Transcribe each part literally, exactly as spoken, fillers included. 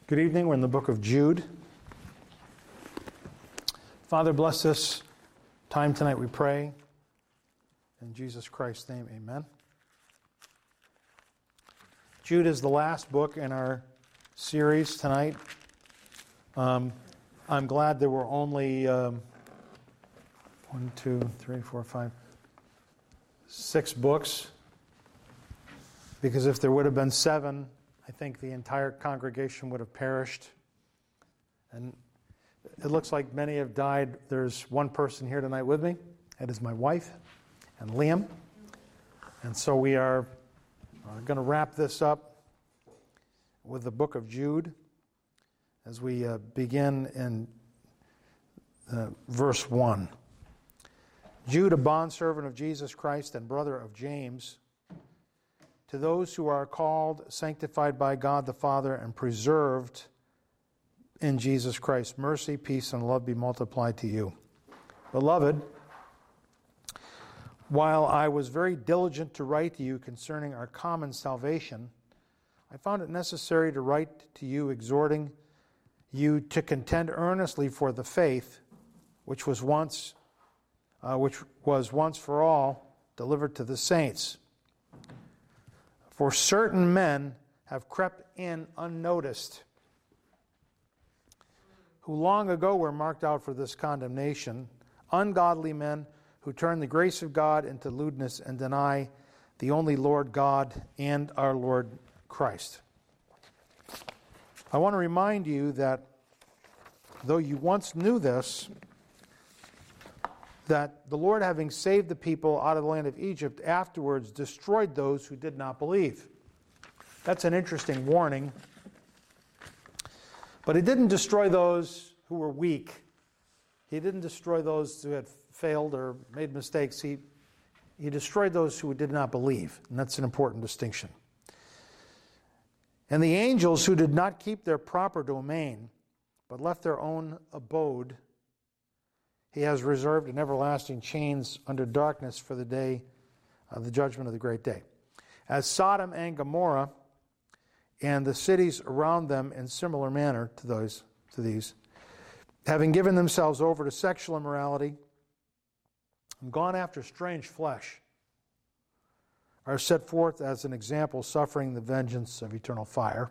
Good evening. We're in the book of Jude. Father, bless this time tonight, we pray. In Jesus Christ's name, amen. Jude is the last book in our series tonight. Um, I'm glad there were only um, one, two, three, four, five, six books. Because if there would have been seven, I think the entire congregation would have perished. And it looks like many have died. There's one person here tonight with me. That is my wife and Liam. And so we are uh, going to wrap this up with the book of Jude as we uh, begin in uh, verse one. Jude, a bondservant of Jesus Christ and brother of James, to those who are called, sanctified by God the Father, and preserved in Jesus Christ, mercy, peace, and love be multiplied to you. Beloved, while I was very diligent to write to you concerning our common salvation, I found it necessary to write to you exhorting you to contend earnestly for the faith which was once, uh, which was once for all delivered to the saints. For certain men have crept in unnoticed, who long ago were marked out for this condemnation, ungodly men who turn the grace of God into lewdness and deny the only Lord God and our Lord Christ. I want to remind you that though you once knew this, that the Lord, having saved the people out of the land of Egypt, afterwards destroyed those who did not believe. That's an interesting warning. But he didn't destroy those who were weak. He didn't destroy those who had failed or made mistakes. He, he destroyed those who did not believe. And that's an important distinction. And the angels who did not keep their proper domain, but left their own abode, he has reserved in everlasting chains under darkness for the day of the judgment of the great day. As Sodom and Gomorrah and the cities around them in similar manner to those to these, having given themselves over to sexual immorality and gone after strange flesh, are set forth as an example, suffering the vengeance of eternal fire.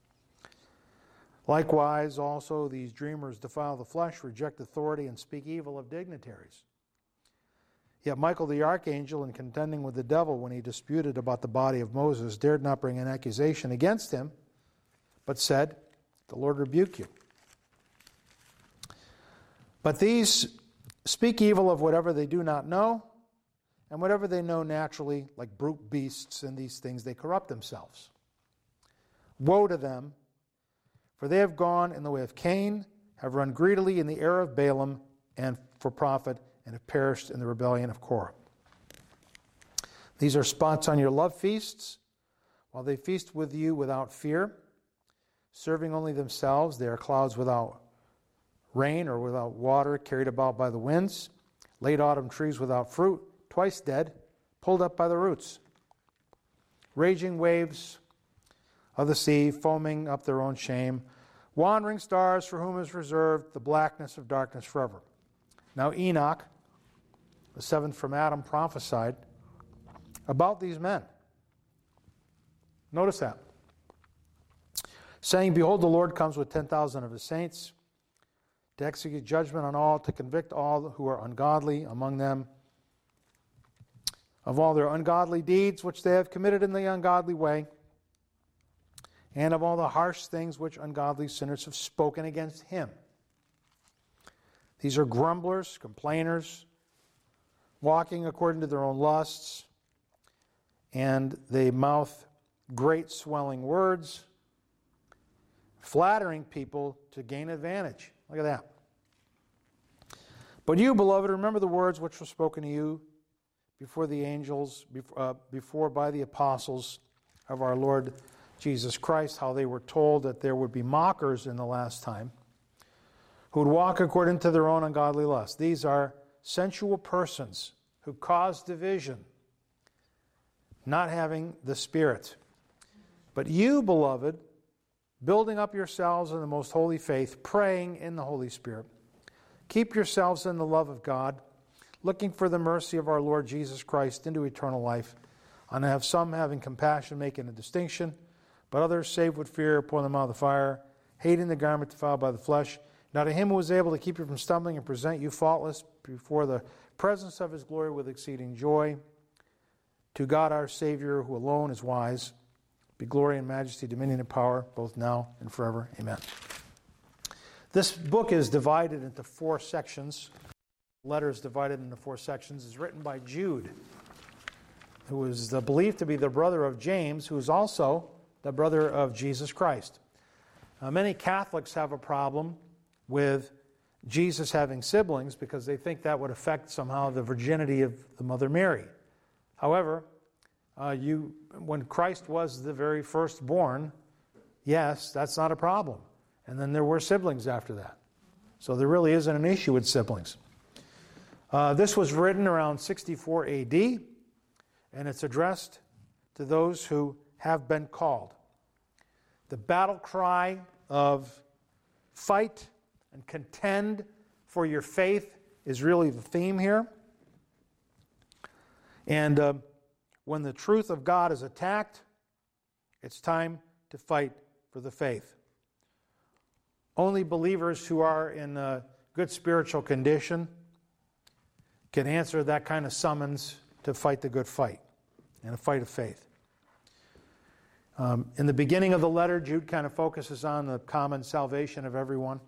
Likewise, also, these dreamers defile the flesh, reject authority, and speak evil of dignitaries. Yet Michael the archangel, in contending with the devil when he disputed about the body of Moses, dared not bring an accusation against him, but said, "The Lord rebuke you." But these speak evil of whatever they do not know, and whatever they know naturally, like brute beasts in these things, they corrupt themselves. Woe to them! For they have gone in the way of Cain, have run greedily in the error of Balaam, and for profit, and have perished in the rebellion of Korah. These are spots on your love feasts, while they feast with you without fear, serving only themselves. They are clouds without rain or without water, carried about by the winds, late autumn trees without fruit, twice dead, pulled up by the roots. Raging waves of the sea, foaming up their own shame, wandering stars for whom is reserved the blackness of darkness forever. Now Enoch, the seventh from Adam, prophesied about these men. Notice that. Saying, "Behold, the Lord comes with ten thousand of his saints, to execute judgment on all, to convict all who are ungodly among them of all their ungodly deeds which they have committed in the ungodly way, and of all the harsh things which ungodly sinners have spoken against him." These are grumblers, complainers, walking according to their own lusts, and they mouth great swelling words, flattering people to gain advantage. Look at that. But you, beloved, remember the words which were spoken to you before the angels, uh, before by the apostles of our Lord Jesus Christ, how they were told that there would be mockers in the last time, who would walk according to their own ungodly lust. These are sensual persons who cause division, not having the Spirit. But you, beloved, building up yourselves in the most holy faith, praying in the Holy Spirit. Keep yourselves in the love of God, looking for the mercy of our Lord Jesus Christ into eternal life. And have some having compassion, making a distinction, but others saved with fear, pulling them out of the fire, hating the garment defiled by the flesh. Now to him who is able to keep you from stumbling and present you faultless before the presence of his glory with exceeding joy, to God our Savior, who alone is wise, be glory and majesty, dominion and power, both now and forever. Amen. This book is divided into four sections. The letter is divided into four sections. It's written by Jude, who is believed to be the brother of James, who is also the brother of Jesus Christ. Uh, many Catholics have a problem with Jesus having siblings because they think that would affect somehow the virginity of the Mother Mary. However, uh, you, when Christ was the very firstborn, yes, that's not a problem. And then there were siblings after that. So there really isn't an issue with siblings. Uh, this was written around sixty-four A D, and it's addressed to those who have been called. The battle cry of fight and contend for your faith is really the theme here. And uh, when the truth of God is attacked, it's time to fight for the faith. Only believers who are in a good spiritual condition can answer that kind of summons to fight the good fight and a fight of faith. Um, in the beginning of the letter, Jude kind of focuses on the common salvation of everyone.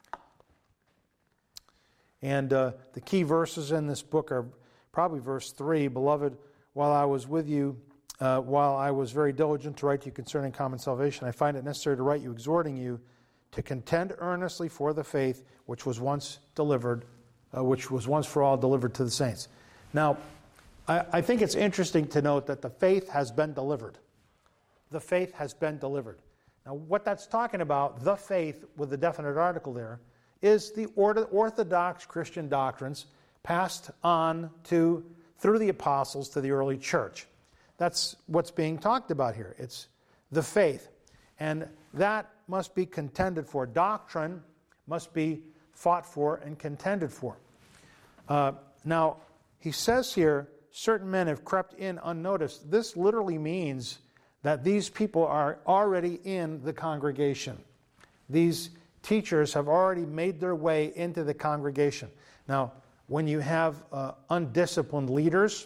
And uh, the key verses in this book are probably verse three. Beloved, while I was with you, uh, while I was very diligent to write to you concerning common salvation, I find it necessary to write you, exhorting you to contend earnestly for the faith which was once delivered, uh, which was once for all delivered to the saints. Now, I, I think it's interesting to note that the faith has been delivered. The faith has been delivered. Now, what that's talking about, the faith with the definite article there, is the orthodox Christian doctrines passed on to through the apostles to the early church. That's what's being talked about here. It's the faith. And that must be contended for. Doctrine must be fought for and contended for. Uh, now, he says here, certain men have crept in unnoticed. This literally means that these people are already in the congregation. These teachers have already made their way into the congregation. Now, when you have uh, undisciplined leaders,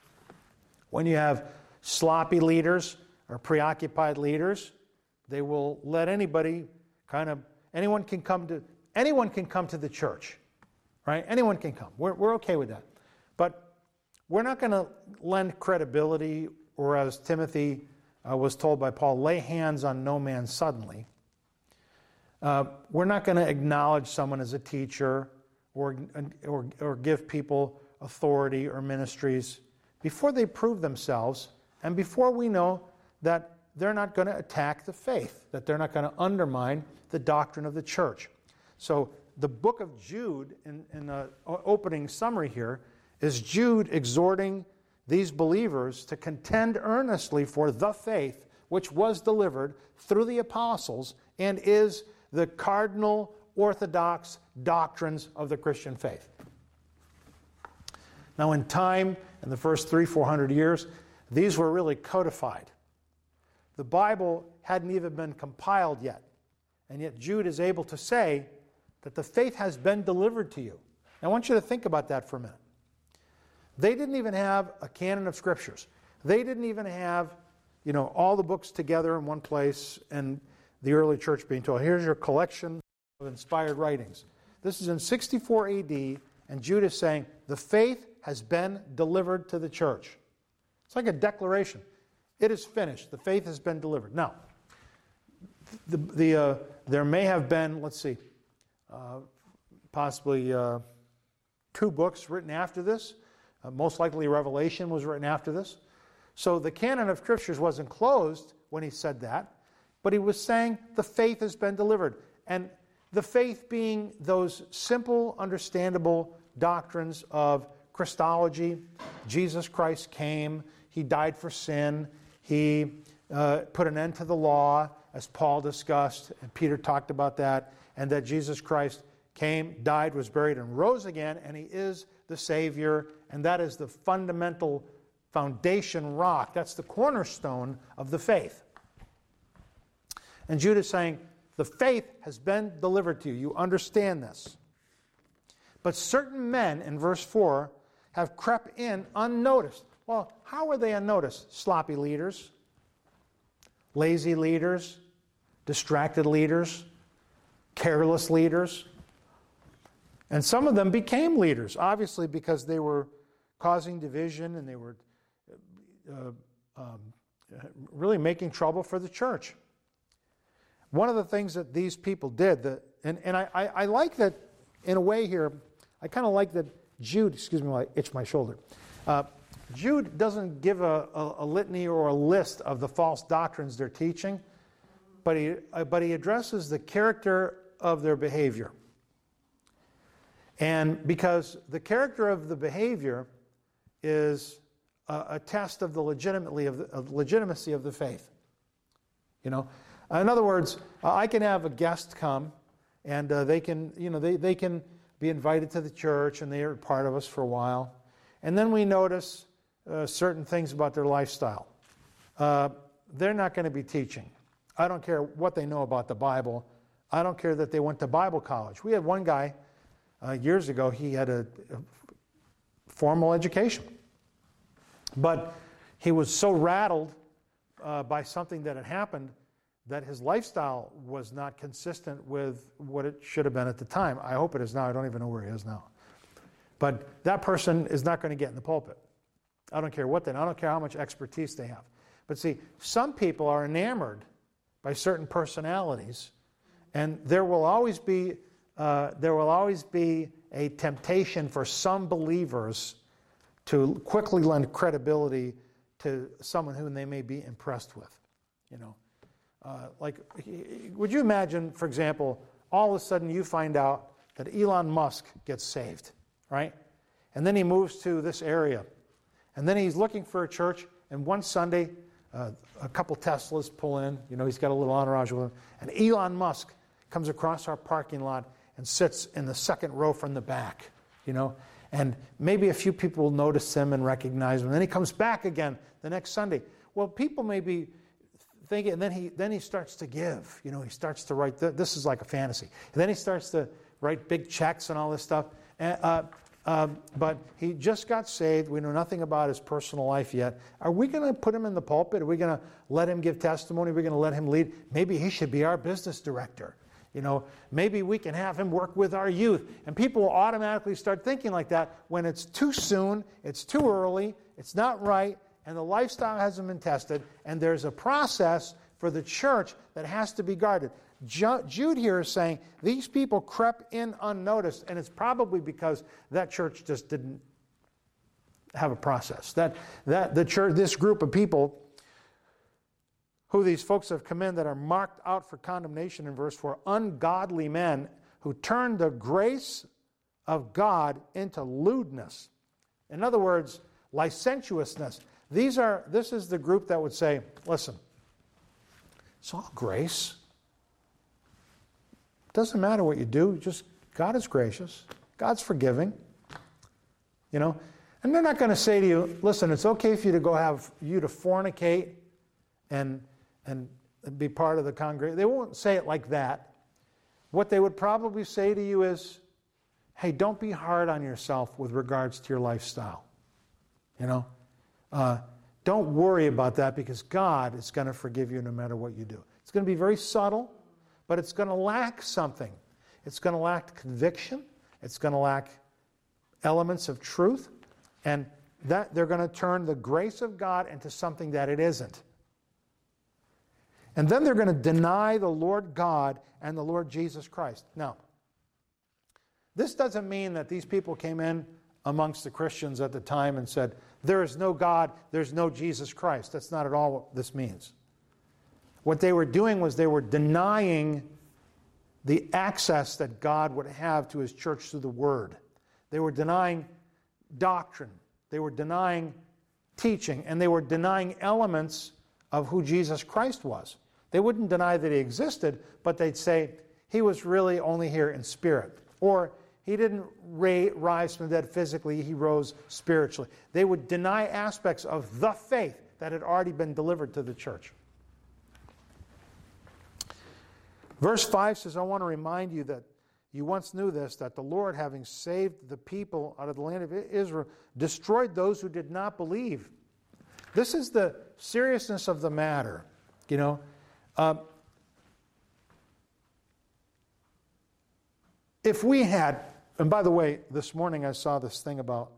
when you have sloppy leaders or preoccupied leaders, they will let anybody kind of, anyone can come to, anyone can come to the church, right? Anyone can come. We're, we're okay with that. But we're not going to lend credibility, or as Timothy uh, was told by Paul, lay hands on no man suddenly. Uh, we're not going to acknowledge someone as a teacher or, or, or give people authority or ministries before they prove themselves and before we know that they're not going to attack the faith, that they're not going to undermine the doctrine of the church. So the book of Jude, in, in the opening summary here, is Jude exhorting these believers to contend earnestly for the faith which was delivered through the apostles and is the cardinal orthodox doctrines of the Christian faith. Now, in time, in the first three, four hundred years, these were really codified. The Bible hadn't even been compiled yet, and yet Jude is able to say that the faith has been delivered to you. I want you to think about that for a minute. They didn't even have a canon of scriptures. They didn't even have, you know, all the books together in one place and the early church being told, here's your collection of inspired writings. This is in sixty-four A D, and Jude is saying, the faith has been delivered to the church. It's like a declaration. It is finished. The faith has been delivered. Now, the, the, uh, there may have been, let's see, uh, possibly uh, two books written after this. Uh, most likely Revelation was written after this. So the canon of scriptures wasn't closed when he said that, but he was saying the faith has been delivered. And the faith being those simple, understandable doctrines of Christology. Jesus Christ came. He died for sin. He uh, put an end to the law. as Paul discussed, and Peter talked about that, and that Jesus Christ came, died, was buried, and rose again, and he is the Savior, and that is the fundamental foundation rock. That's the cornerstone of the faith. And Jude is saying, the faith has been delivered to you. You understand this. But certain men, in verse four, have crept in unnoticed. Well, how are they unnoticed? Sloppy leaders, lazy leaders, distracted leaders, careless leaders. And some of them became leaders, obviously because they were causing division and they were uh, um, really making trouble for the church. One of the things that these people did, that, and, and I, I, I like that in a way here, I kind of like that Jude, excuse me while I itch my shoulder. Uh, Jude doesn't give a, a, a litany or a list of the false doctrines they're teaching, but he, uh, but he addresses the character of their behavior. And because the character of the behavior is a, a test of the legitimately of the of legitimacy of the faith. You know, in other words, uh, I can have a guest come, and uh, they can, you know, they, they can be invited to the church, and they are part of us for a while, and then we notice uh, certain things about their lifestyle. Uh, they're not going to be teaching. I don't care what they know about the Bible. I don't care that they went to Bible college. We had one guy uh, years ago. He had a, a formal education, but he was so rattled uh, by something that had happened that his lifestyle was not consistent with what it should have been at the time. I hope it is now. I don't even know where he is now. But that person is not going to get in the pulpit. I don't care what they know. I don't care how much expertise they have. But see, some people are enamored by certain personalities, and there will always be uh, there will always be a temptation for some believers to quickly lend credibility to someone whom they may be impressed with. You know, uh, like, would you imagine, for example, all of a sudden you find out that Elon Musk gets saved, right? And then he moves to this area, and then he's looking for a church, and one Sunday, uh, a couple Teslas pull in. You know, he's got a little entourage with him, and Elon Musk comes across our parking lot and sits in the second row from the back, you know, and maybe a few people will notice him and recognize him. And then he comes back again the next Sunday. Well, people may be thinking, and then he then he starts to give. You know, he starts to write. Th- this is like a fantasy. And then he starts to write big checks and all this stuff. And, uh, um, but he just got saved. We know nothing about his personal life yet. Are we going to put him in the pulpit? Are we going to let him give testimony? Are we going to let him lead? Maybe he should be our business director. You know, maybe we can have him work with our youth. And people will automatically start thinking like that when it's too soon, it's too early, it's not right, and the lifestyle hasn't been tested, and there's a process for the church that has to be guarded. Jude here is saying these people crept in unnoticed, and it's probably because that church just didn't have a process. That that the church, this group of people who these folks have come in that are marked out for condemnation in verse four, ungodly men who turn the grace of God into lewdness. In other words, licentiousness. These are. This is the group that would say, listen, it's all grace. Doesn't matter what you do, just God is gracious. God's forgiving. You know? And they're not going to say to you, listen, it's okay for you to go have you to fornicate and and be part of the congregation. They won't say it like that. What they would probably say to you is, hey, don't be hard on yourself with regards to your lifestyle. You know? Uh, don't worry about that because God is going to forgive you no matter what you do. It's going to be very subtle, but it's going to lack something. It's going to lack conviction. It's going to lack elements of truth. And that they're going to turn the grace of God into something that it isn't. And then they're going to deny the Lord God and the Lord Jesus Christ. Now, this doesn't mean that these people came in amongst the Christians at the time and said, there is no God, there's no Jesus Christ. That's not at all what this means. What they were doing was they were denying the access that God would have to his church through the Word. They were denying doctrine. They were denying teaching. And they were denying elements of who Jesus Christ was. They wouldn't deny that he existed, but they'd say he was really only here in spirit. Or he didn't ra- rise from the dead physically, he rose spiritually. They would deny aspects of the faith that had already been delivered to the church. Verse five says, I want to remind you that you once knew this, that the Lord, having saved the people out of the land of Israel, destroyed those who did not believe. This is the seriousness of the matter, you know. Um, if we had, and by the way, this morning I saw this thing about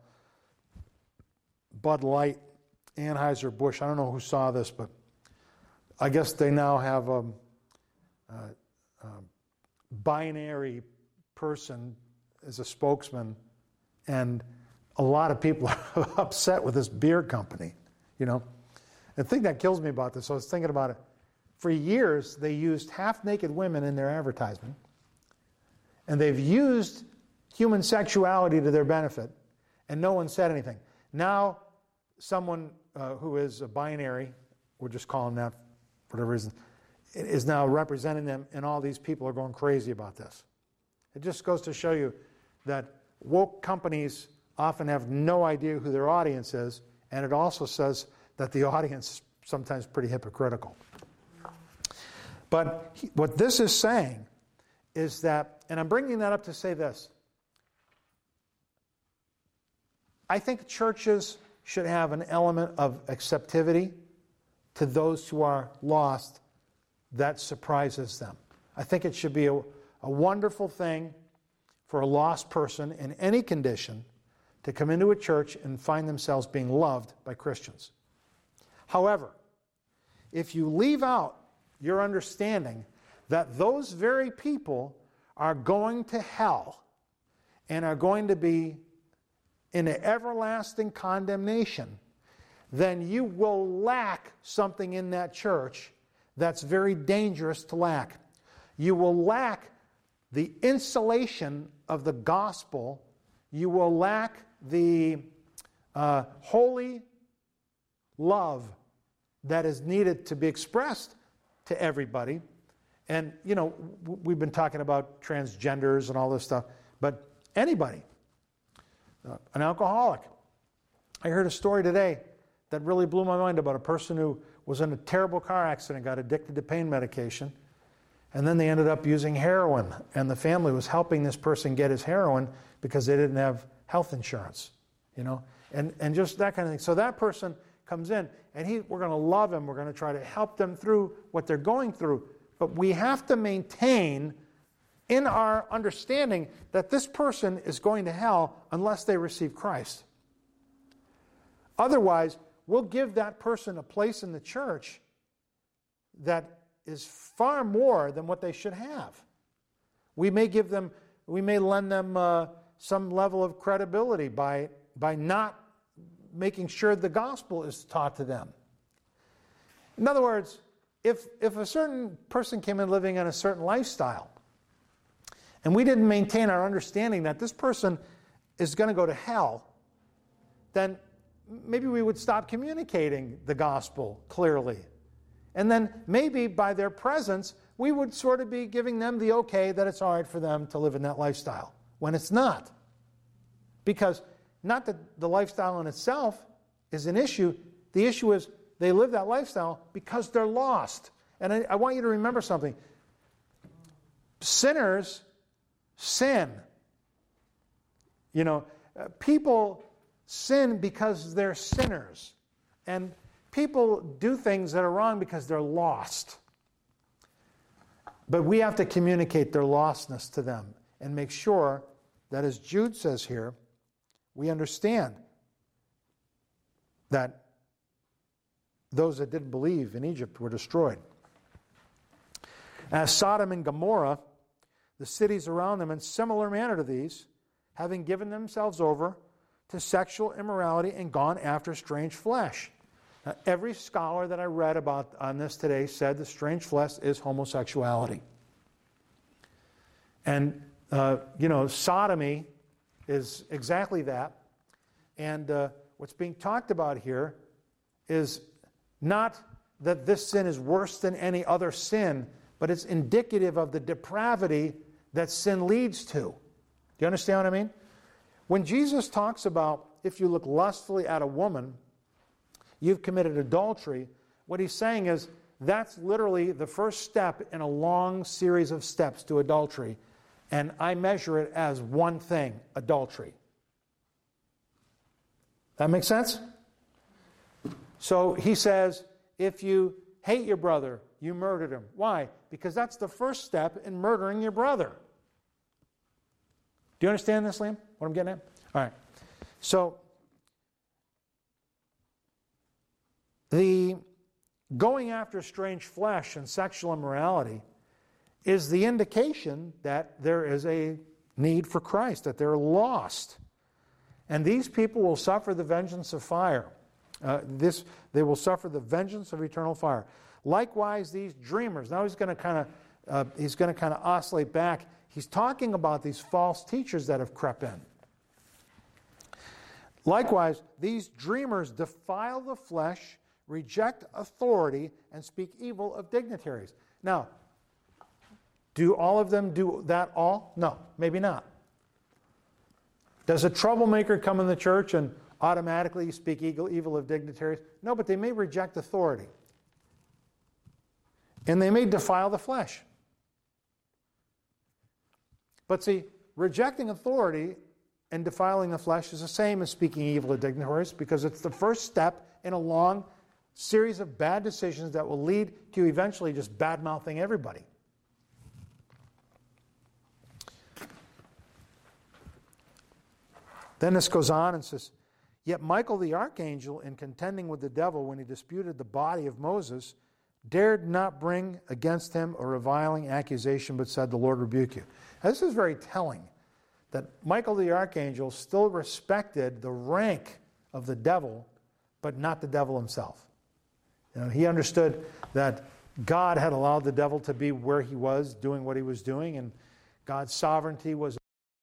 Bud Light, Anheuser-Busch. I don't know who saw this, but I guess they now have a, a, a binary person as a spokesman, and a lot of people are upset with this beer company, you know. The thing that kills me about this, I was thinking about it, for years they used half-naked women in their advertisement, and they've used human sexuality to their benefit, and no one said anything. Now, someone uh, who is a binary, we'll just call him that for whatever reason, is now representing them, and all these people are going crazy about this. It just goes to show you that woke companies often have no idea who their audience is, and it also says that the audience is sometimes pretty hypocritical. But he, what this is saying is that, and I'm bringing that up to say this, I think churches should have an element of acceptivity to those who are lost that surprises them. I think it should be a, a wonderful thing for a lost person in any condition to come into a church and find themselves being loved by Christians. However, if you leave out your understanding that those very people are going to hell and are going to be in an everlasting condemnation, then you will lack something in that church that's very dangerous to lack. You will lack the insulation of the gospel. You will lack the uh, holy love that is needed to be expressed to everybody. And, you know, we've been talking about transgenders and all this stuff, but anybody, uh, an alcoholic. I heard a story today that really blew my mind about a person who was in a terrible car accident, got addicted to pain medication, and then they ended up using heroin, and the family was helping this person get his heroin because they didn't have health insurance, you know, and, and just that kind of thing. So that person comes in, and he, we're going to love him. We're going to try to help them through what they're going through. But we have to maintain in our understanding that this person is going to hell unless they receive Christ. Otherwise, we'll give that person a place in the church that is far more than what they should have. We may give them, we may lend them uh, some level of credibility by, by not making sure the gospel is taught to them. In other words, if, if a certain person came in living in a certain lifestyle, and we didn't maintain our understanding that this person is going to go to hell, then maybe we would stop communicating the gospel clearly. And then maybe by their presence, we would sort of be giving them the okay that it's all right for them to live in that lifestyle, when it's not. Because not that the lifestyle in itself is an issue. The issue is they live that lifestyle because they're lost. And I, I want you to remember something. Sinners sin. You know, uh, people sin because they're sinners. And people do things that are wrong because they're lost. But we have to communicate their lostness to them and make sure that, as Jude says here, we understand that those that didn't believe in Egypt were destroyed. As Sodom and Gomorrah, the cities around them, in similar manner to these, having given themselves over to sexual immorality and gone after strange flesh. Now, every scholar that I read about on this today said the strange flesh is homosexuality. And, uh, you know, sodomy is exactly that. And uh, what's being talked about here is not that this sin is worse than any other sin, but it's indicative of the depravity that sin leads to. Do you understand what I mean? When Jesus talks about if you look lustfully at a woman, you've committed adultery, what he's saying is that's literally the first step in a long series of steps to adultery. And I measure it as one thing, adultery. That makes sense? So he says, if you hate your brother, you murdered him. Why? Because that's the first step in murdering your brother. Do you understand this, Liam? What I'm getting at? All right. So, the going after strange flesh and sexual immorality is the indication that there is a need for Christ, that they're lost. And these people will suffer the vengeance of fire. Uh, this they will suffer the vengeance of eternal fire. Likewise, these dreamers. Now he's going to kind of uh, he's going to kind of oscillate back. He's talking about these false teachers that have crept in. Likewise, these dreamers defile the flesh, reject authority, and speak evil of dignitaries. Now, do all of them do that all? No, maybe not. Does a troublemaker come in the church and automatically speak evil, evil of dignitaries? No, but they may reject authority. And they may defile the flesh. But see, rejecting authority and defiling the flesh is the same as speaking evil of dignitaries, because it's the first step in a long series of bad decisions that will lead to eventually just bad-mouthing everybody. Then this goes on and says, yet Michael the archangel, in contending with the devil when he disputed the body of Moses, dared not bring against him a reviling accusation, but said, the Lord rebuke you. Now, this is very telling, that Michael the archangel still respected the rank of the devil, but not the devil himself. You know, he understood that God had allowed the devil to be where he was, doing what he was doing, and God's sovereignty was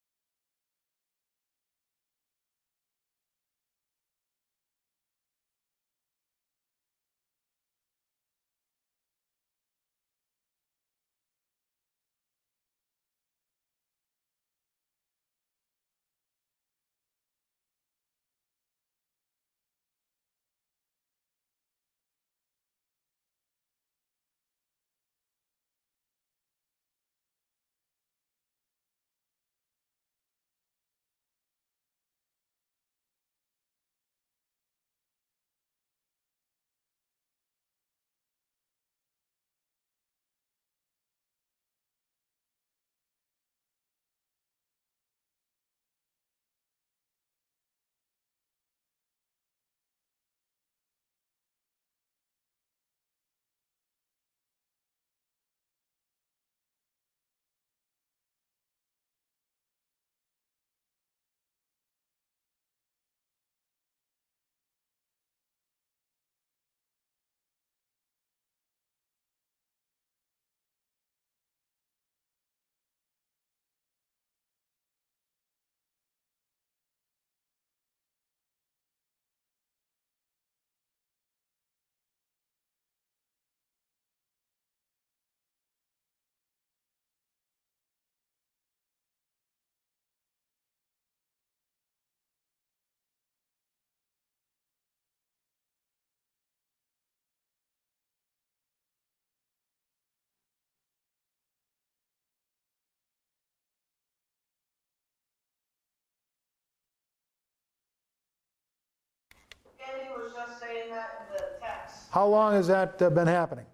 Andy was just saying that in the text. How long has that uh, been happening?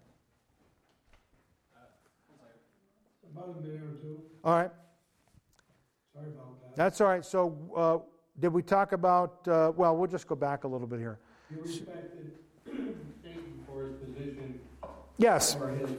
About a minute or two. All right. Sorry about that. That's all right. So uh, did we talk about, uh, well, we'll just go back a little bit here. You respected Satan for his position. Yes. Or his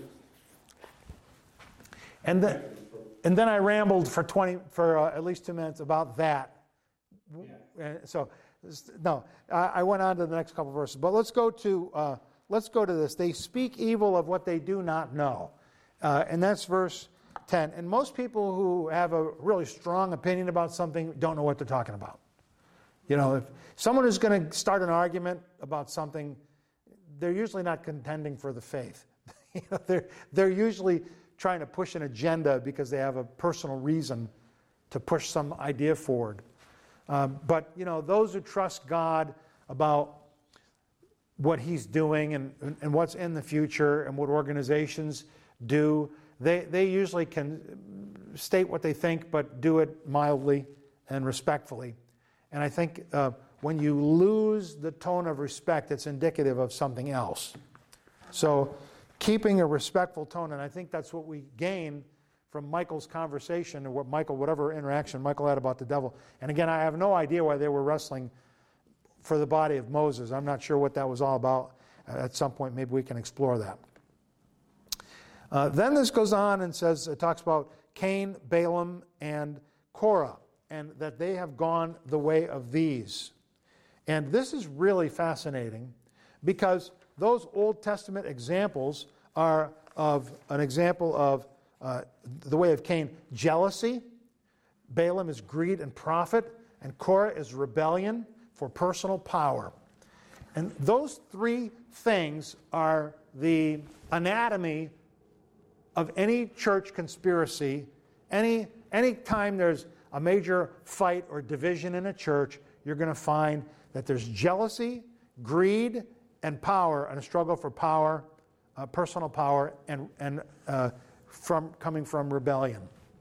And then, and then I rambled for twenty, for uh, at least two minutes about that. Yeah. And so, no, I, I went on to the next couple of verses. But let's go to, uh, let's go to this. They speak evil of what they do not know. Uh, and that's verse ten. And most people who have a really strong opinion about something don't know what they're talking about. You know, if someone is going to start an argument about something, they're usually not contending for the faith. You know, they're, they're usually trying to push an agenda because they have a personal reason to push some idea forward. Um, but, you know, those who trust God about what he's doing and, and what's in the future and what organizations do, they, they usually can state what they think, but do it mildly and respectfully. And I think uh, when you lose the tone of respect, it's indicative of something else. So keeping a respectful tone, and I think that's what we gain from Michael's conversation, or what Michael, whatever interaction Michael had about the devil. And again, I have no idea why they were wrestling for the body of Moses. I'm not sure what that was all about. At some point, maybe we can explore that. Uh, then this goes on and says, it talks about Cain, Balaam, and Korah, and that they have gone the way of these. And this is really fascinating because those Old Testament examples are of an example of uh, the way of Cain, jealousy. Balaam is greed and profit, and Korah is rebellion for personal power. And those three things are the anatomy of any church conspiracy. Any any time there's a major fight or division in a church, you're going to find that there's jealousy, greed, and power, and a struggle for power, uh, personal power, and and uh, from coming from rebellion.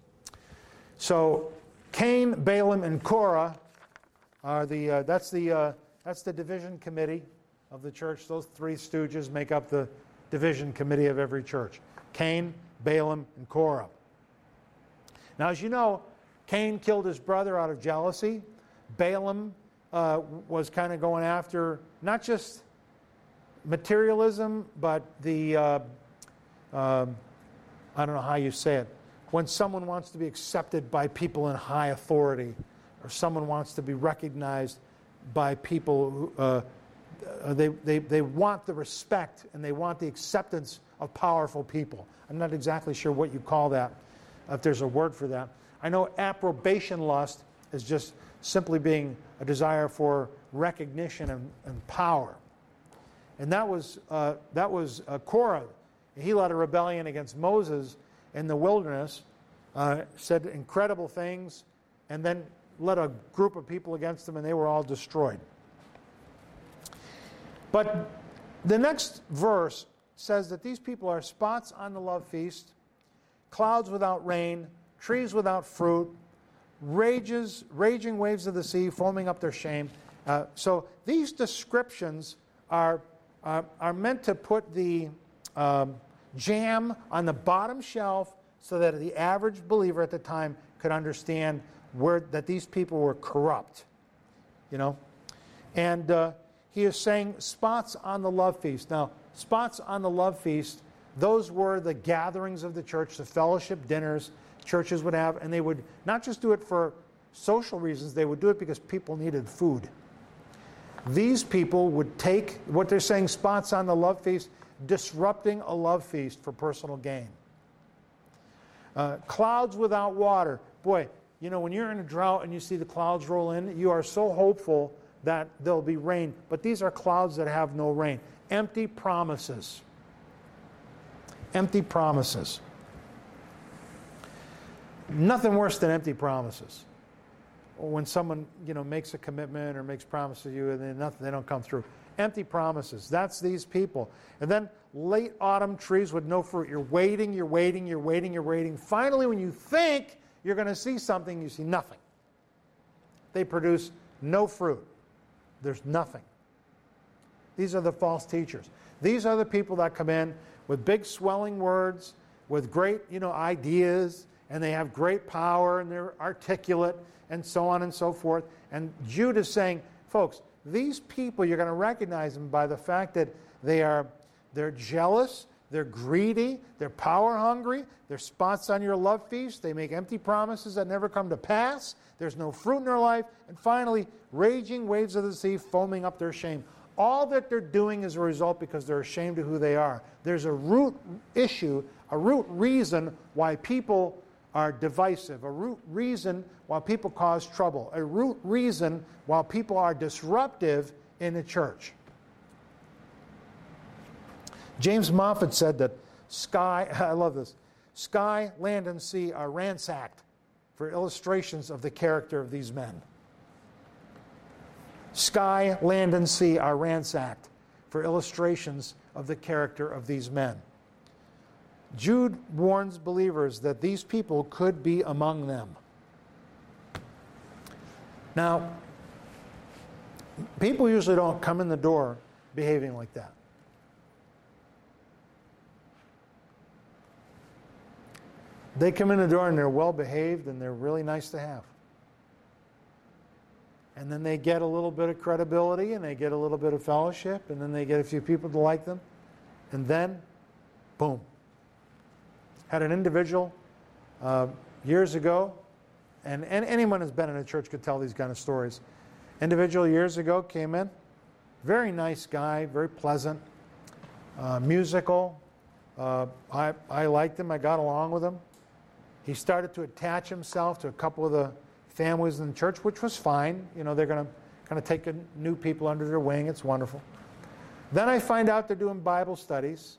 So, Cain, Balaam, and Korah are the uh, that's the uh, that's the division committee of the church. Those three stooges make up the division committee of every church: Cain, Balaam, and Korah. Now, as you know, Cain killed his brother out of jealousy. Balaam uh, was kind of going after not just materialism, but the, uh, uh, I don't know how you say it, when someone wants to be accepted by people in high authority, or someone wants to be recognized by people who, uh, they, they, they want the respect and they want the acceptance of powerful people. I'm not exactly sure what you call that, if there's a word for that. I know approbation lust is just simply being a desire for recognition and, and power. And that was, uh, that was uh, Korah. He led a rebellion against Moses in the wilderness, uh, said incredible things, and then led a group of people against him, and they were all destroyed. But the next verse says that these people are spots on the love feast, clouds without rain, trees without fruit, rages, raging waves of the sea foaming up their shame. Uh, so these descriptions are, uh, are meant to put the um, jam on the bottom shelf so that the average believer at the time could understand where, that these people were corrupt. You know? And uh, he is saying spots on the love feast. Now, spots on the love feast, those were the gatherings of the church, the fellowship dinners churches would have, and they would not just do it for social reasons, they would do it because people needed food. These people would take what they're saying, spots on the love feast, disrupting a love feast for personal gain. Uh, clouds without water. Boy, you know, when you're in a drought and you see the clouds roll in, you are so hopeful that there'll be rain. But these are clouds that have no rain. Empty promises. Empty promises. Nothing worse than empty promises. Or when someone, you know, makes a commitment or makes promises to you and then nothing, they don't come through. Empty promises. That's these people. And then late autumn trees with no fruit. You're waiting, you're waiting, you're waiting, you're waiting. Finally, when you think you're going to see something, you see nothing. They produce no fruit. There's nothing. These are the false teachers. These are the people that come in with big swelling words, with great, you know, ideas, and they have great power, and they're articulate, and so on and so forth. And Jude is saying, folks, these people, you're going to recognize them by the fact that they are, they're jealous, they're greedy, they're power hungry, they're spots on your love feast, they make empty promises that never come to pass, there's no fruit in their life, and finally, raging waves of the sea foaming up their shame. All that they're doing is a result because they're ashamed of who they are. There's a root issue, a root reason why people are divisive, a root reason why people cause trouble, a root reason why people are disruptive in the church. James Moffat said that sky, I love this, sky, land, and sea are ransacked for illustrations of the character of these men. Sky, land, and sea are ransacked for illustrations of the character of these men. Jude warns believers that these people could be among them. Now, people usually don't come in the door behaving like that. They come in the door and they're well behaved and they're really nice to have. And then they get a little bit of credibility and they get a little bit of fellowship and then they get a few people to like them. And then, boom. Had an individual uh, years ago, and, and anyone who's been in a church could tell these kind of stories. Individual years ago came in, very nice guy, very pleasant, uh, musical. Uh, I, I liked him, I got along with him. He started to attach himself to a couple of the families in the church, which was fine. You know, they're going to kind of take a, new people under their wing. It's wonderful. Then I find out they're doing Bible studies.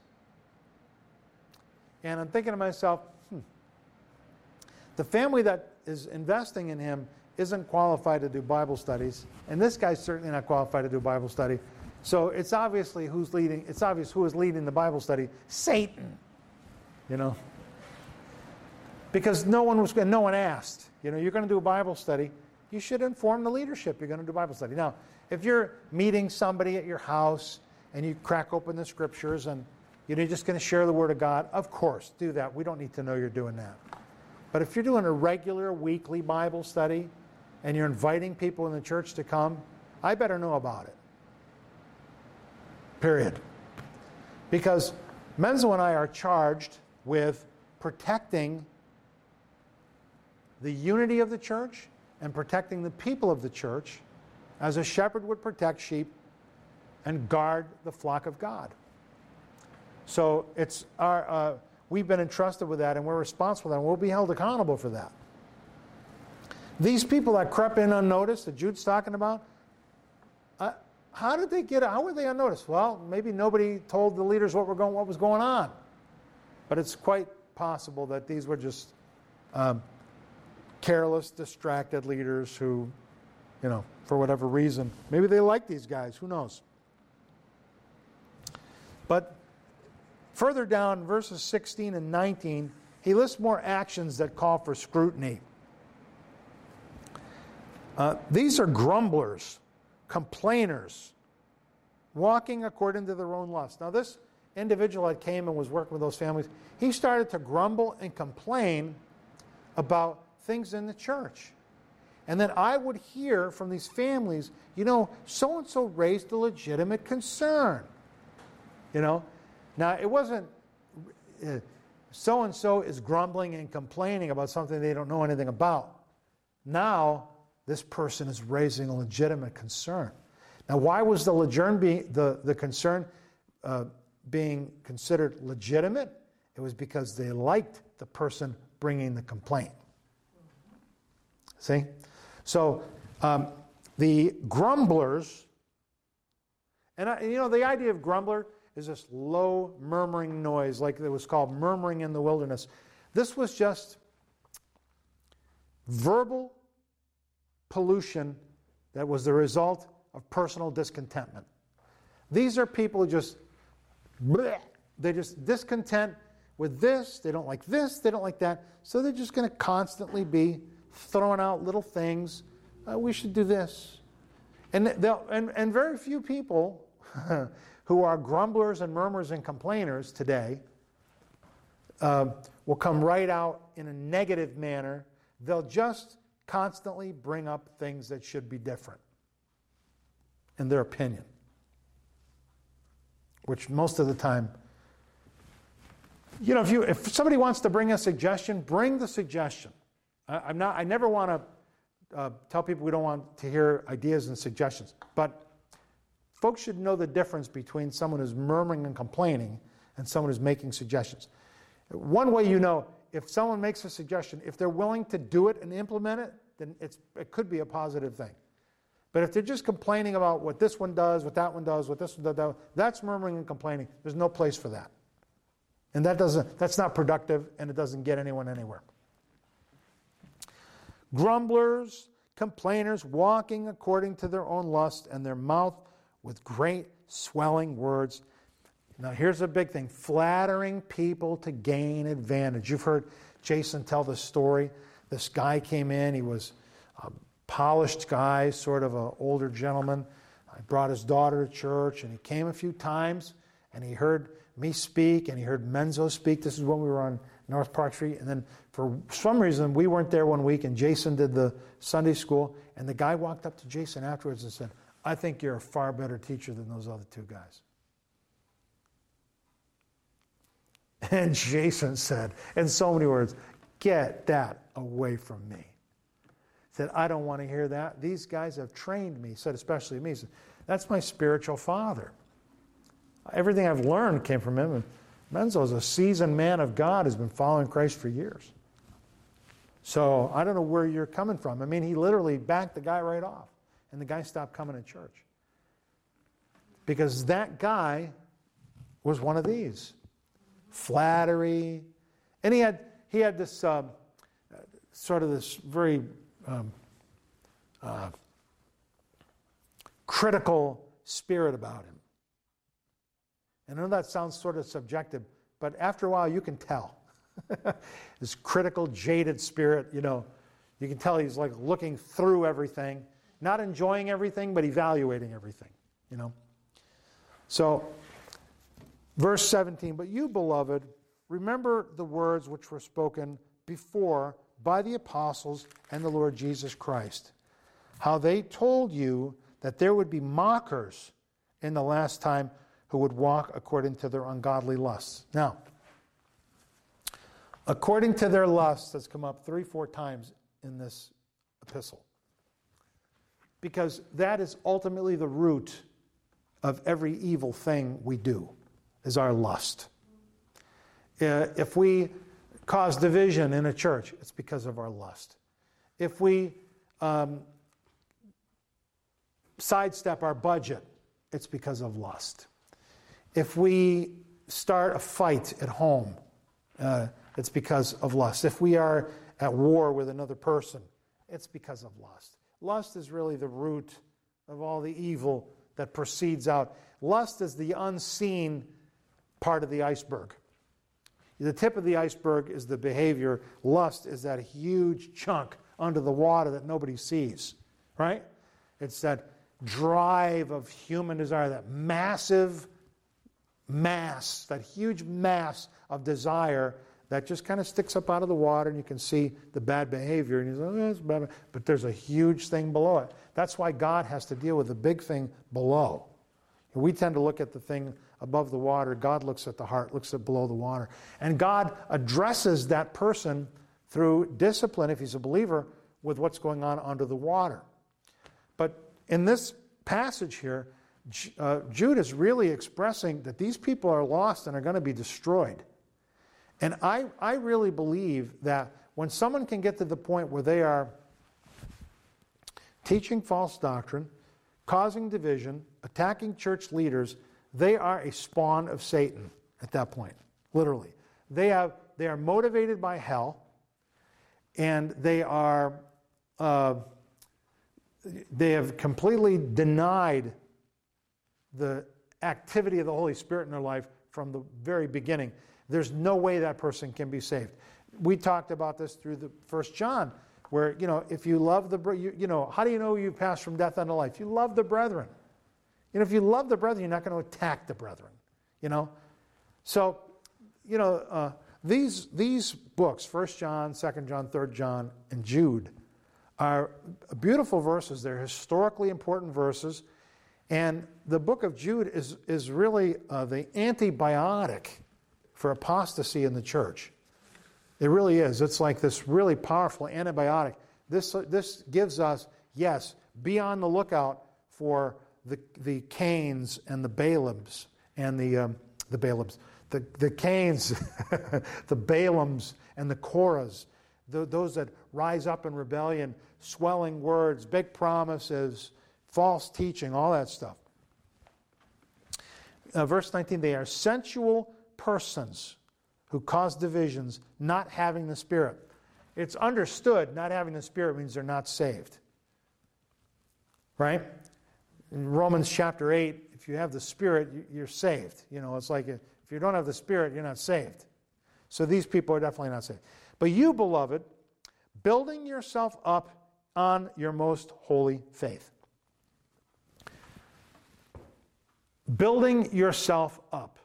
And I'm thinking to myself, hmm, the family that is investing in him isn't qualified to do Bible studies. And this guy's certainly not qualified to do Bible study. So it's obviously who's leading, it's obvious who is leading the Bible study. Satan. You know. Because no one was, no one asked. You know, you're going to do a Bible study. You should inform the leadership you're going to do Bible study. Now, if you're meeting somebody at your house and you crack open the scriptures and you're just going to share the Word of God, of course, do that. We don't need to know you're doing that. But if you're doing a regular weekly Bible study and you're inviting people in the church to come, I better know about it. Period. Because Menzo and I are charged with protecting the unity of the church and protecting the people of the church as a shepherd would protect sheep and guard the flock of God. So it's our, uh, we've been entrusted with that and we're responsible for that and we'll be held accountable for that. These people that crept in unnoticed that Jude's talking about, uh, how did they get, how were they unnoticed? Well, maybe nobody told the leaders what, were going, what was going on. But it's quite possible that these were just um, careless, distracted leaders who, you know, for whatever reason, maybe they like these guys, who knows. But further down, verses sixteen and nineteen, he lists more actions that call for scrutiny. Uh, these are grumblers, complainers, walking according to their own lust. Now, this individual that came and was working with those families, he started to grumble and complain about things in the church. And then I would hear from these families, you know, so-and-so raised a legitimate concern. You know, now it wasn't uh, so-and-so is grumbling and complaining about something they don't know anything about. Now, this person is raising a legitimate concern. Now, why was the, legern be, the, the concern uh, being considered legitimate? It was because they liked the person bringing the complaint. See? So, um, the grumblers, and I, you know, the idea of grumbler is this low murmuring noise, like it was called murmuring in the wilderness. This was just verbal pollution that was the result of personal discontentment. These are people who just, bleh, they're just discontent with this, they don't like this, they don't like that, so they're just going to constantly be throwing out little things. Uh, we should do this. And, and, and very few people who are grumblers and murmurers and complainers today uh, will come right out in a negative manner. They'll just constantly bring up things that should be different, in their opinion, which most of the time, you know, if you if somebody wants to bring a suggestion, bring the suggestion. I, I'm not. I never want to uh, tell people we don't want to hear ideas and suggestions, but folks should know the difference between someone who's murmuring and complaining and someone who's making suggestions. One way you know, if someone makes a suggestion, if they're willing to do it and implement it, then it's, it could be a positive thing. But if they're just complaining about what this one does, what that one does, what this one does, that, that's murmuring and complaining. There's no place for that. And that doesn't, that's not productive, and it doesn't get anyone anywhere. Grumblers, complainers, walking according to their own lust, and their mouth with great swelling words. Now here's a big thing. Flattering people to gain advantage. You've heard Jason tell this story. This guy came in. He was a polished guy, sort of an older gentleman. I brought his daughter to church, and he came a few times, and he heard me speak, and he heard Menzo speak. This is when we were on North Park Street. And then for some reason, we weren't there one week, and Jason did the Sunday school. And the guy walked up to Jason afterwards and said, I think you're a far better teacher than those other two guys. And Jason said, in so many words, get that away from me. He said, I don't want to hear that. These guys have trained me. He said, especially me. He said, that's my spiritual father. Everything I've learned came from him. And Menzo is a seasoned man of God who's been following Christ for years. So I don't know where you're coming from. I mean, he literally backed the guy right off. And the guy stopped coming to church. Because that guy was one of these. Flattery. And he had he had this uh, sort of this very um, uh, critical spirit about him. And I know that sounds sort of subjective, but after a while you can tell. This critical, jaded spirit, you know, you can tell he's like looking through everything, not enjoying everything, but evaluating everything, you know. So, verse seventeen, but you, beloved, remember the words which were spoken before by the apostles and the Lord Jesus Christ, how they told you that there would be mockers in the last time who would walk according to their ungodly lusts. Now, according to their lusts has come up three, four times in this epistle. Because that is ultimately the root of every evil thing we do, is our lust. Uh, if we cause division in a church, it's because of our lust. If we um, sidestep our budget, it's because of lust. If we start a fight at home, uh, it's because of lust. If we are at war with another person, it's because of lust. Lust is really the root of all the evil that proceeds out. Lust is the unseen part of the iceberg. The tip of the iceberg is the behavior. Lust is that huge chunk under the water that nobody sees, right? It's that drive of human desire, that massive mass, that huge mass of desire that just kind of sticks up out of the water, and you can see the bad behavior, and you say, oh, that's bad. But there's a huge thing below it. That's why God has to deal with the big thing below. We tend to look at the thing above the water. God looks at the heart, looks at below the water. And God addresses that person through discipline, if he's a believer, with what's going on under the water. But in this passage here, uh, Jude is really expressing that these people are lost and are going to be destroyed. And I, I really believe that when someone can get to the point where they are teaching false doctrine, causing division, attacking church leaders, they are a spawn of Satan at that point, literally. They have they are motivated by hell, and they are uh, they have completely denied the activity of the Holy Spirit in their life from the very beginning. There's no way that person can be saved. We talked about this through the First John, where, you know, if you love the, you, you know, how do you know you pass from death unto life? You love the brethren. You know, if you love the brethren, you're not going to attack the brethren, you know. So, you know, uh, these these books, First John, Second John, Third John, and Jude, are beautiful verses. They're historically important verses. And the book of Jude is, is really uh, the antibiotic for apostasy in the church. It really is. It's like this really powerful antibiotic. This, this gives us, yes, be on the lookout for the, the Cains and the Balaams and the, um, the Balaams, the, the Cains, the Balaams and the Korahs, the, those that rise up in rebellion, swelling words, big promises, false teaching, all that stuff. Uh, verse nineteen, they are sensual persons who cause divisions, not having the Spirit. It's understood not having the Spirit means they're not saved. Right? In Romans chapter eight, if you have the Spirit, you're saved. You know, it's like if you don't have the Spirit, you're not saved. So these people are definitely not saved. But you, beloved, building yourself up on your most holy faith. Building yourself up.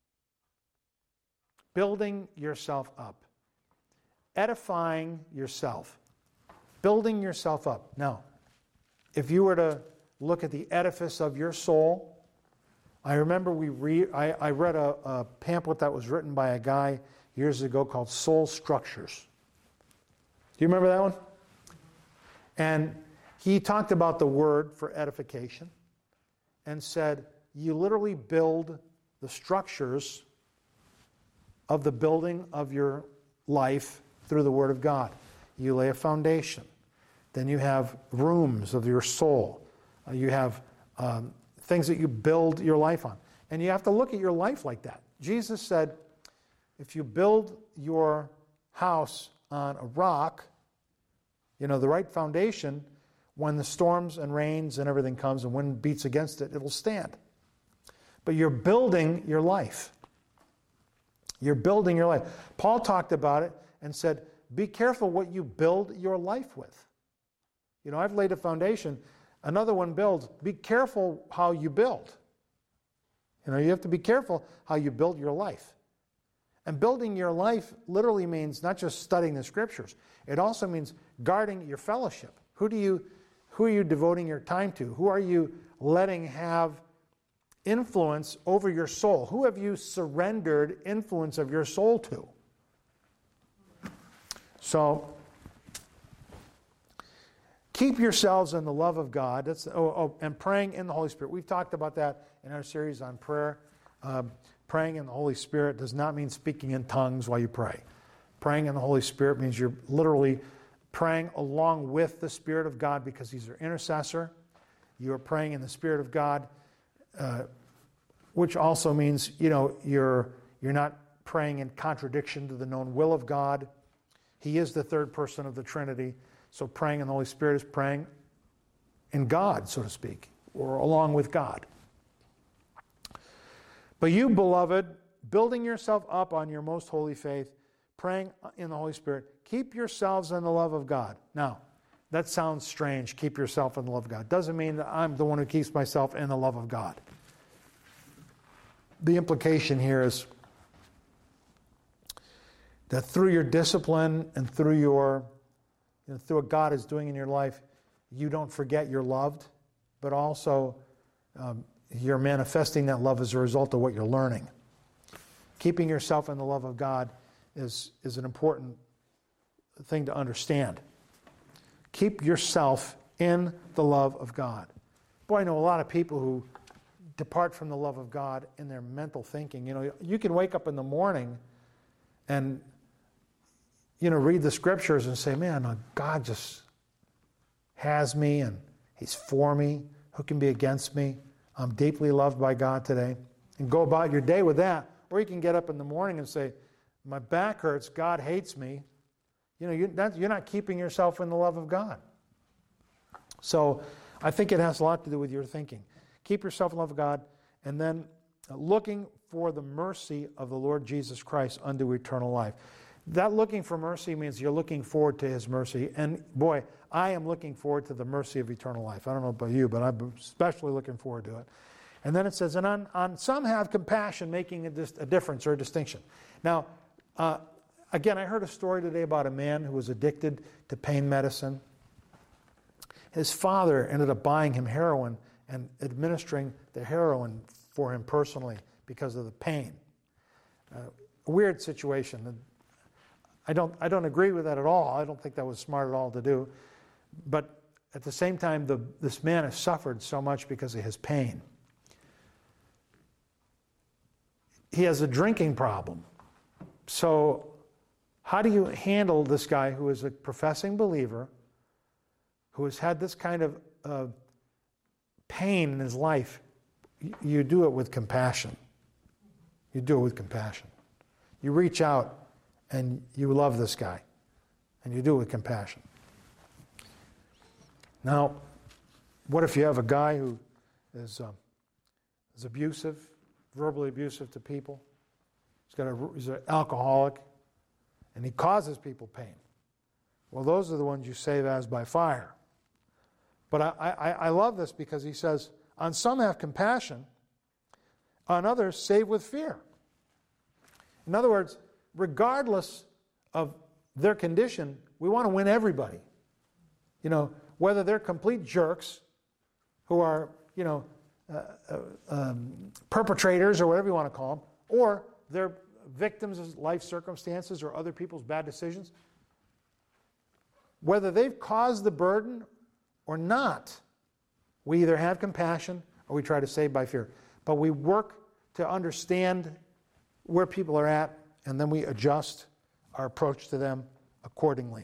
Building yourself up. Edifying yourself. Building yourself up. Now, if you were to look at the edifice of your soul, I remember we re, I, I read a, a pamphlet that was written by a guy years ago called Soul Structures. Do you remember that one? And he talked about the word for edification and said, you literally build the structures of the building of your life through the Word of God. You lay a foundation. Then you have rooms of your soul. Uh, you have um, things that you build your life on. And you have to look at your life like that. Jesus said, if you build your house on a rock, you know, the right foundation, when the storms and rains and everything comes and wind beats against it, it'll stand. But you're building your life. You're building your life. Paul talked about it and said, be careful what you build your life with. You know, I've laid a foundation. Another one builds. Be careful how you build. You know, you have to be careful how you build your life. And building your life literally means not just studying the Scriptures. It also means guarding your fellowship. Who do you, who are you devoting your time to? Who are you letting have influence over your soul? Who have you surrendered influence of your soul to? So, keep yourselves in the love of God. That's oh, oh, and praying in the Holy Spirit. We've talked about that in our series on prayer. Um, praying in the Holy Spirit does not mean speaking in tongues while you pray. Praying in the Holy Spirit means you're literally praying along with the Spirit of God because He's your intercessor. You are praying in the Spirit of God, uh, which also means, you know, you're you're not praying in contradiction to the known will of God. He is the third person of the Trinity. So praying in the Holy Spirit is praying in God, so to speak, or along with God. But you, beloved, building yourself up on your most holy faith, praying in the Holy Spirit, keep yourselves in the love of God. Now, that sounds strange, keep yourself in the love of God. Doesn't mean that I'm the one who keeps myself in the love of God. The implication here is that through your discipline and through your, you know, through what God is doing in your life, you don't forget you're loved, but also um, you're manifesting that love as a result of what you're learning. Keeping yourself in the love of God is, is an important thing to understand. Keep yourself in the love of God. Boy, I know a lot of people who depart from the love of God in their mental thinking. You know, you can wake up in the morning and, you know, read the Scriptures and say, man, God just has me and He's for me. Who can be against me? I'm deeply loved by God today. And go about your day with that. Or you can get up in the morning and say, my back hurts, God hates me. You know, you're not, you're not keeping yourself in the love of God. So I think it has a lot to do with your thinking. Keep yourself in the love of God, and then looking for the mercy of the Lord Jesus Christ unto eternal life. That looking for mercy means you're looking forward to His mercy. And boy, I am looking forward to the mercy of eternal life. I don't know about you, but I'm especially looking forward to it. And then it says, and on, on some have compassion, making a, dis- a difference or a distinction. Now, uh, again, I heard a story today about a man who was addicted to pain medicine. His father ended up buying him heroin and administering the heroin for him personally because of the pain. Uh, a weird situation. I don't, I don't agree with that at all. I don't think that was smart at all to do. But at the same time, the, this man has suffered so much because of his pain. He has a drinking problem. So how do you handle this guy who is a professing believer, who has had this kind of uh, pain in his life, you do it with compassion. You do it with compassion. You reach out and you love this guy, and you do it with compassion. Now, what if you have a guy who is, um, is abusive, verbally abusive to people? He's got a, he's an alcoholic, and he causes people pain. Well, those are the ones you save as by fire. But I, I, I love this because he says, on some have compassion, on others save with fear. In other words, regardless of their condition, we want to win everybody. You know, whether they're complete jerks who are, you know, uh, uh, um, perpetrators or whatever you want to call them, or they're victims of life circumstances or other people's bad decisions, whether they've caused the burden or not, we either have compassion or we try to save by fear. But we work to understand where people are at, and then we adjust our approach to them accordingly.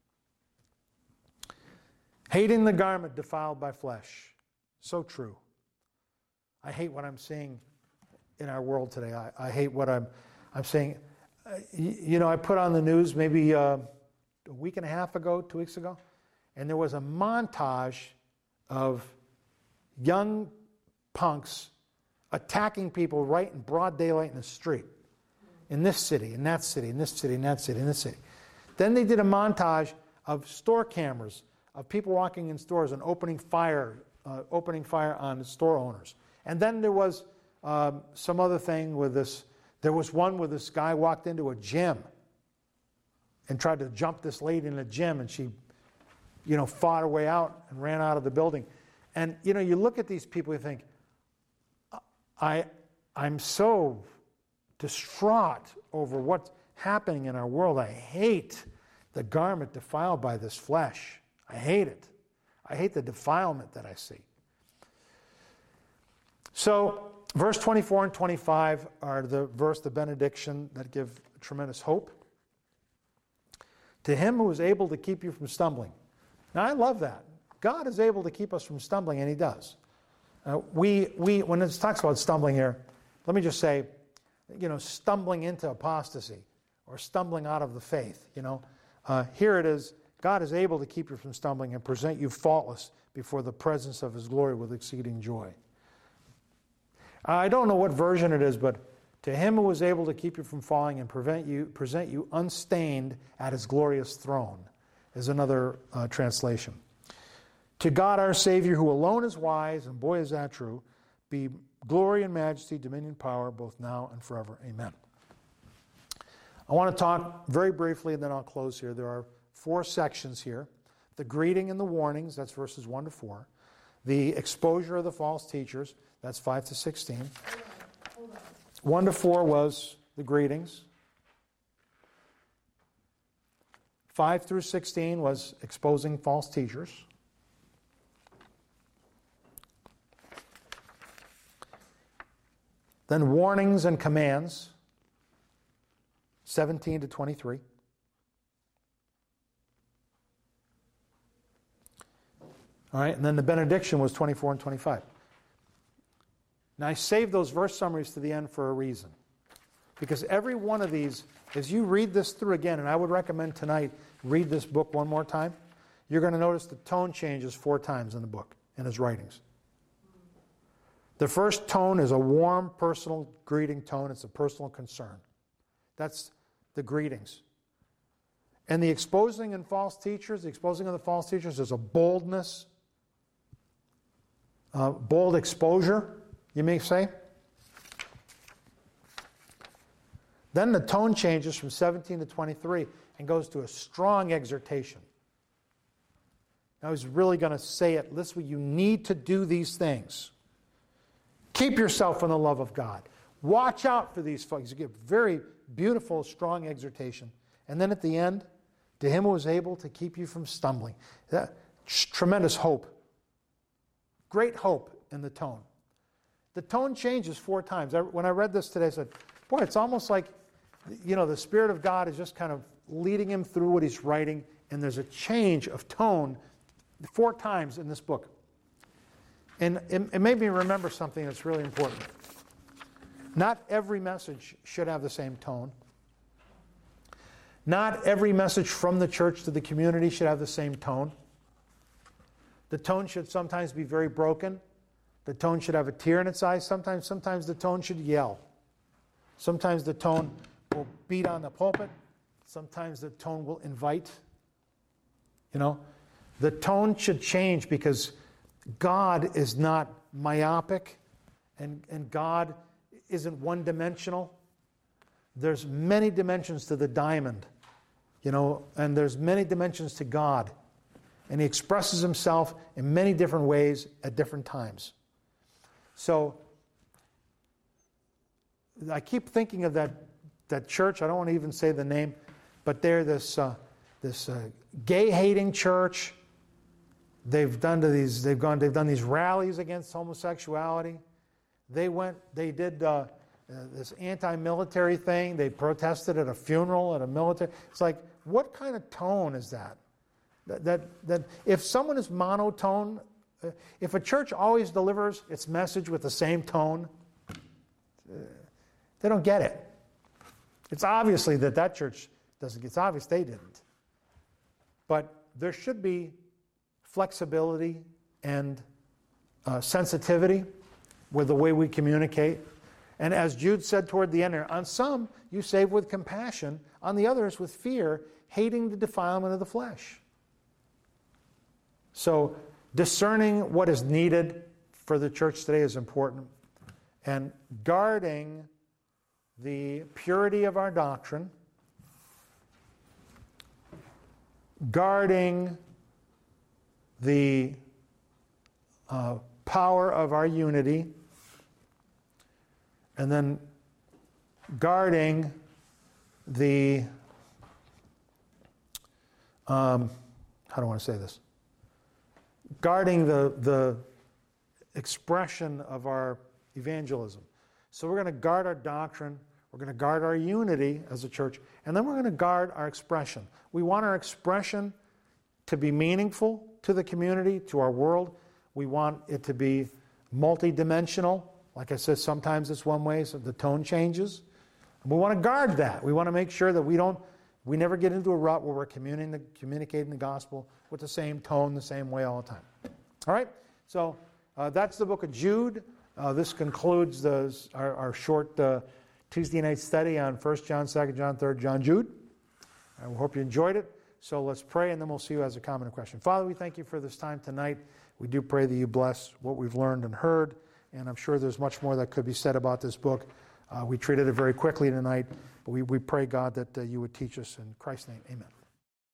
Hating the garment defiled by flesh. So true. I hate what I'm seeing in our world today. I, I hate what I'm, I'm seeing. Uh, you, you know, I put on the news maybe uh, a week and a half ago, two weeks ago, and there was a montage of young punks attacking people right in broad daylight in the street. In this city, in that city, in this city, in that city, in this city. Then they did a montage of store cameras, of people walking in stores and opening fire, uh, opening fire on store owners. And then there was um, some other thing with this. There was one where this guy walked into a gym and tried to jump this lady in a gym, and she, you know, fought her way out and ran out of the building. And, you know, you look at these people, you think, I, I'm so distraught over what's happening in our world. I hate the garment defiled by this flesh. I hate it. I hate the defilement that I see. So, verse twenty-four and twenty-five are the verse, the benediction, that give tremendous hope. To him who is able to keep you from stumbling. Now, I love that. God is able to keep us from stumbling, and he does. Uh, we, we, when it talks about stumbling here, let me just say, you know, stumbling into apostasy or stumbling out of the faith, you know. Uh, here it is, God is able to keep you from stumbling and present you faultless before the presence of his glory with exceeding joy. I don't know what version it is, but to him who is able to keep you from falling and prevent you, present you unstained at his glorious throne is another uh, translation. To God our Savior, who alone is wise, and boy is that true, be glory and majesty, dominion, power, both now and forever. Amen. I want to talk very briefly, and then I'll close here. There are four sections here. The greeting and the warnings, that's verses one to four. The exposure of the false teachers, that's five to sixteen. one to four was the greetings. five through sixteen was exposing false teachers. Then warnings and commands, seventeen to twenty-three. All right, and then the benediction was twenty-four and twenty-five. Now, I saved those verse summaries to the end for a reason. Because every one of these, as you read this through again, and I would recommend tonight, read this book one more time, you're going to notice the tone changes four times in the book, in his writings. The first tone is a warm, personal greeting tone. It's a personal concern. That's the greetings. And the exposing and false teachers, the exposing of the false teachers is a boldness, uh, bold exposure, you may say. Then the tone changes from seventeen to twenty-three and goes to a strong exhortation. Now he's really going to say it. Listen, you need to do these things. Keep yourself in the love of God. Watch out for these folks. You get very beautiful, strong exhortation. And then at the end, to him who is able to keep you from stumbling. That, tremendous hope. Great hope in the tone. The tone changes four times. I, when I read this today, I said, boy, it's almost like, you know, the Spirit of God is just kind of leading him through what he's writing, and there's a change of tone four times in this book. And it, it made me remember something that's really important. Not every message should have the same tone. Not every message from the church to the community should have the same tone. The tone should sometimes be very broken. The tone should have a tear in its eye. Sometimes, sometimes the tone should yell. Sometimes the tone will beat on the pulpit. Sometimes the tone will invite. You know, the tone should change because God is not myopic and, and God isn't one-dimensional. There's many dimensions to the diamond, you know, and there's many dimensions to God. And he expresses himself in many different ways at different times. So I keep thinking of that, that church. I don't want to even say the name, but they're this uh, this uh, gay-hating church. They've done to these. They've gone. They've done these rallies against homosexuality. They went. They did uh, uh, this anti-military thing. They protested at a funeral at a military. It's like, what kind of tone is that? That that, that if someone is monotone, uh, if a church always delivers its message with the same tone, uh, they don't get it. It's obviously that that church doesn't. It's obvious they didn't. But there should be flexibility and uh, sensitivity with the way we communicate. And as Jude said toward the end, on some you save with compassion, on the others with fear, hating the defilement of the flesh. So discerning what is needed for the church today is important, and guarding the purity of our doctrine, guarding the uh, power of our unity, and then guarding the, um, how do I want to say this? Guarding the, the expression of our evangelism. So we're going to guard our doctrine, we're going to guard our unity as a church, and then we're going to guard our expression. We want our expression to be meaningful to the community, to our world. We want it to be multidimensional. Like I said, sometimes it's one way, so the tone changes. And we want to guard that. We want to make sure that we don't, we never get into a rut where we're communicating the, communicating the gospel with the same tone, the same way all the time. All right? So uh, that's the book of Jude. Uh, this concludes the, our, our short uh, Tuesday night study on First John, Second John, Third John, Jude. I hope you enjoyed it. So let's pray, and then we'll see you as a comment or question. Father, we thank you for this time tonight. We do pray that you bless what we've learned and heard, and I'm sure there's much more that could be said about this book. Uh, we treated it very quickly tonight, but we, we pray, God, that uh, you would teach us. In Christ's name, amen.